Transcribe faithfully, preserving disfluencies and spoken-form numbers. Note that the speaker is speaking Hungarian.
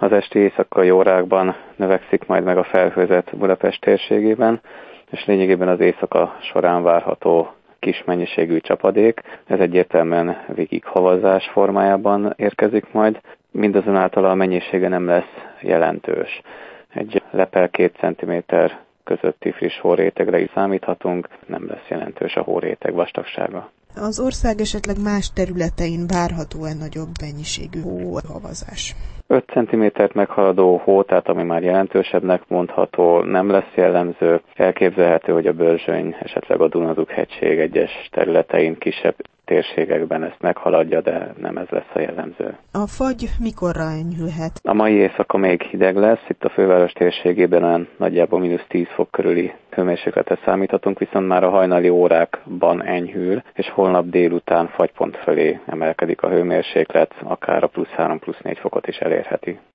Az esti éjszakai órákban növekszik majd meg a felhőzet Budapest térségében, és lényegében az éjszaka során várható kis mennyiségű csapadék. Ez egyértelműen végig havazás formájában érkezik majd, mindazonáltal a mennyisége nem lesz jelentős. Egy lepel-két centiméter közötti friss hórétegre is számíthatunk, nem lesz jelentős a hóréteg vastagsága. Az ország esetleg más területein várható-e nagyobb mennyiségű hóhavazás? öt centimétert meghaladó hó, tehát ami már jelentősebbnek mondható, nem lesz jellemző. Elképzelhető, hogy a Börzsöny, esetleg a Dunadug-hegység egyes területein, kisebb térségekben ezt meghaladja, de nem ez lesz a jellemző. A fagy mikorra enyhülhet? A mai éjszaka még hideg lesz, itt a főváros térségében olyan nagyjából mínusz tíz fok körüli hőmérsékletet számíthatunk, viszont már a hajnali órákban enyhül, és holnap délután fagypont felé emelkedik a hőmérséklet, akár a plusz három, plusz négy fokot is elérheti.